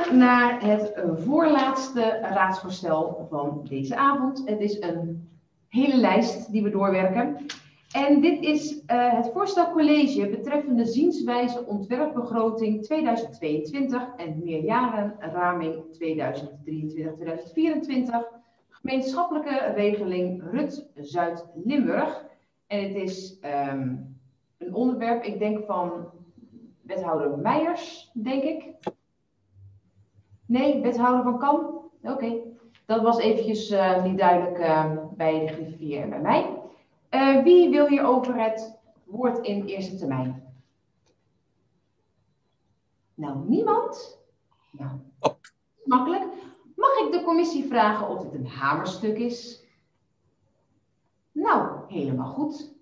door naar het voorlaatste raadsvoorstel van deze avond. Het is een hele lijst die we doorwerken. En dit is het voorstel college betreffende zienswijze ontwerpbegroting 2022 en meerjarenraming 2023-2024. Gemeenschappelijke regeling RUT Zuid-Limburg. En het is een onderwerp, ik denk van wethouder Meijers, denk ik. Nee, wethouder van Kam? Oké. Dat was eventjes niet duidelijk bij de griffier en bij mij. Wie wil hier over het woord in eerste termijn? Nou, niemand? Nou, makkelijk. Mag ik de commissie vragen of dit een hamerstuk is? Nou, helemaal goed.